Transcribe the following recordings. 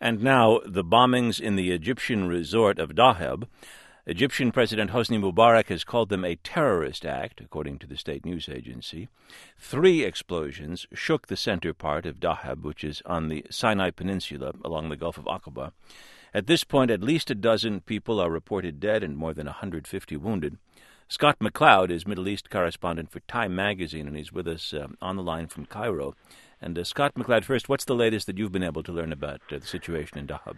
And now the bombings in the Egyptian resort of Dahab. Egyptian President Hosni Mubarak has called them a terrorist act, according to the state news agency. 3 explosions shook the center part of Dahab, which is on the Sinai Peninsula along the Gulf of Aqaba. At this point, at least a dozen people are reported dead and more than 150 wounded. Scott McLeod is Middle East correspondent for Time magazine, and he's with us on the line from Cairo. And Scott McLeod, first, what's the latest that you've been able to learn about the situation in Dahab?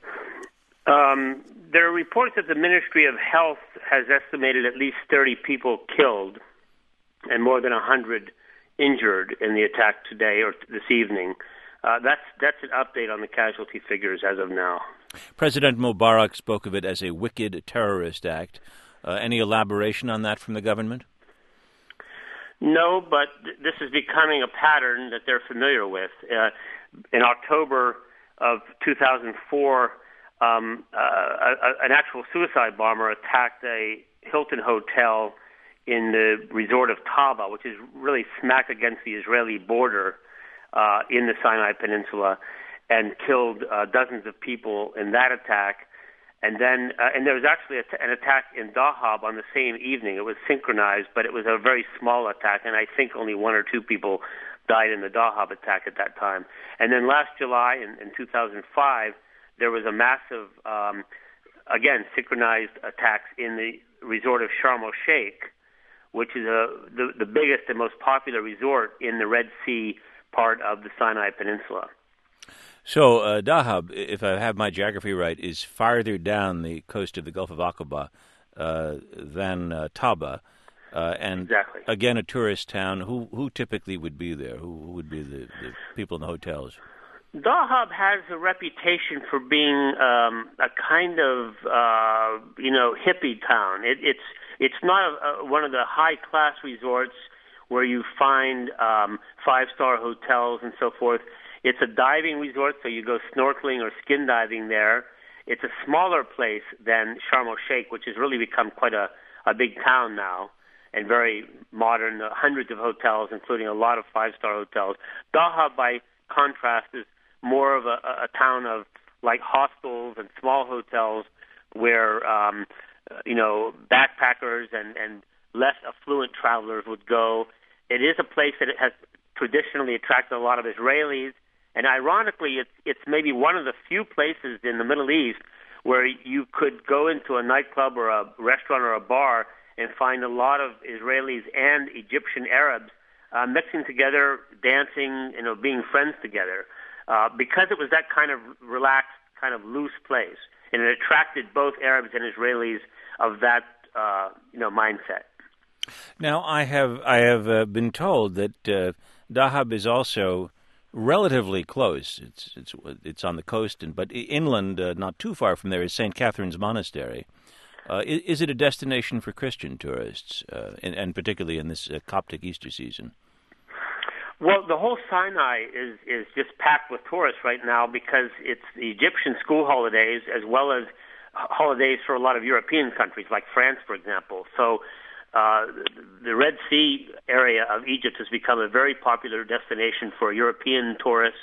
There are reports that the Ministry of Health has estimated at least 30 people killed and more than 100 injured in the attack today or this evening. That's an update on the casualty figures as of now. President Mubarak spoke of it as a wicked terrorist act. Any elaboration on that from the government? No, but this is becoming a pattern that they're familiar with. In October of 2004, an actual suicide bomber attacked a Hilton hotel in the resort of Taba, which is really smack against the Israeli border in the Sinai Peninsula, and killed dozens of people in that attack. And then, and there was actually an attack in Dahab on the same evening. It was synchronized, but it was a very small attack, and I think only 1 or 2 people died in the Dahab attack at that time. And then last July, in 2005, there was a massive, again, synchronized attacks in the resort of Sharm el-Sheikh, which is the biggest and most popular resort in the Red Sea part of the Sinai Peninsula. So Dahab, if I have my geography right, is farther down the coast of the Gulf of Aqaba than Taba. And exactly. Again, a tourist town. Who typically would be there? Who would be the people in the hotels? Dahab has a reputation for being a kind of hippie town. It's not one of the high-class resorts where you find 5-star hotels and so forth. It's a diving resort, so you go snorkeling or skin diving there. It's a smaller place than Sharm el-Sheikh, which has really become quite a big town now and very modern, hundreds of hotels, including a lot of 5-star hotels. Dahab, by contrast, is more of a town of like hostels and small hotels where backpackers and less affluent travelers would go. It is a place that it has traditionally attracted a lot of Israelis, and ironically, it's maybe one of the few places in the Middle East where you could go into a nightclub or a restaurant or a bar and find a lot of Israelis and Egyptian Arabs mixing together, dancing, being friends together. Because it was that kind of relaxed, kind of loose place, and it attracted both Arabs and Israelis of that, mindset. Now, I have been told that Dahab is also relatively close. It's on the coast, but inland, not too far from there, is St. Catherine's Monastery. Is it a destination for Christian tourists, and particularly in this Coptic Easter season? Well, the whole Sinai is just packed with tourists right now because it's the Egyptian school holidays as well as holidays for a lot of European countries, like France, for example. So the Red Sea area of Egypt has become a very popular destination for European tourists.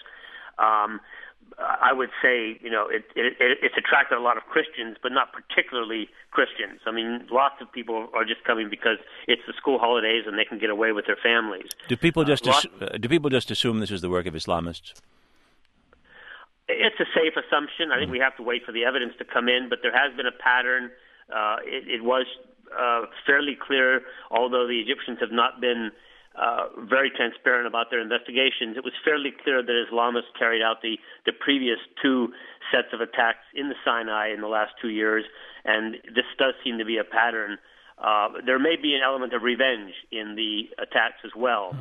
I would say, it's attracted a lot of Christians, but not particularly Christians. I mean, lots of people are just coming because it's the school holidays and they can get away with their families. Do people just assume this is the work of Islamists? It's a safe assumption. I think we have to wait for the evidence to come in, but there has been a pattern. It was fairly clear, although the Egyptians have not been very transparent about their investigations. It was fairly clear that Islamists carried out the previous 2 sets of attacks in the Sinai in the last 2 years, and this does seem to be a pattern. There may be an element of revenge in the attacks as well.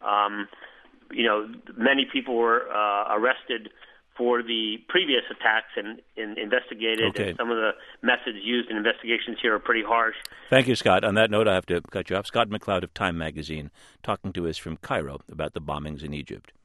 Many people were arrested for the previous attacks and investigated. Okay. And some of the methods used in investigations here are pretty harsh. Thank you, Scott. On that note, I have to cut you off. Scott McLeod of Time magazine talking to us from Cairo about the bombings in Egypt.